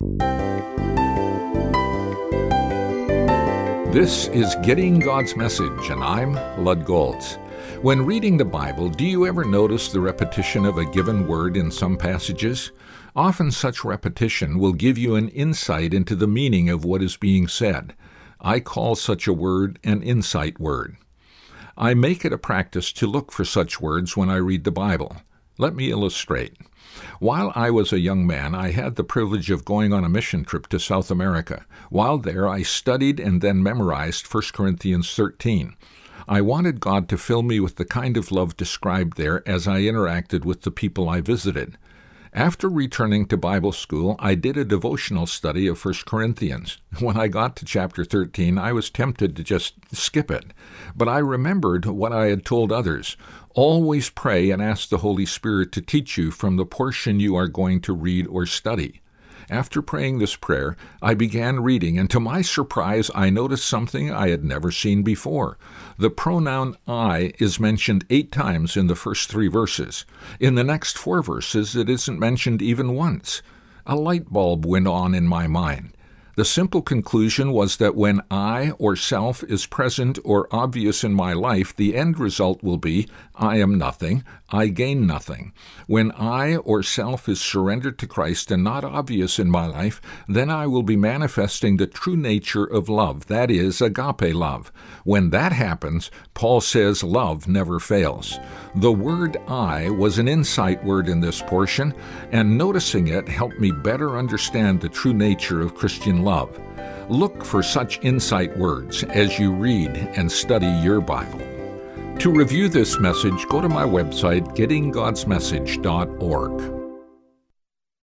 This is Getting God's Message, and I'm Lud Goltz. When reading the Bible, do you ever notice the repetition of a given word in some passages? Often such repetition will give you an insight into the meaning of what is being said. I call such a word an insight word. I make it a practice to look for such words when I read the Bible. Let me illustrate. While I was a young man, I had the privilege of going on a mission trip to South America. While there, I studied and then memorized 1 Corinthians 13. I wanted God to fill me with the kind of love described there as I interacted with the people I visited. After returning to Bible school, I did a devotional study of 1 Corinthians. When I got to chapter 13, I was tempted to just skip it. But I remembered what I had told others. Always pray and ask the Holy Spirit to teach you from the portion you are going to read or study. After praying this prayer, I began reading, and to my surprise, I noticed something I had never seen before. The pronoun I is mentioned 8 times in the first 3 verses. In the next 4 verses, it isn't mentioned even once. A light bulb went on in my mind. The simple conclusion was that when I or self is present or obvious in my life, the end result will be, I am nothing, I gain nothing. When I or self is surrendered to Christ and not obvious in my life, then I will be manifesting the true nature of love, that is, agape love. When that happens, Paul says love never fails. The word I was an insight word in this portion, and noticing it helped me better understand the true nature of Christian love. Look for such insight words as you read and study your Bible. To review this message, go to my website, gettinggodsmessage.org.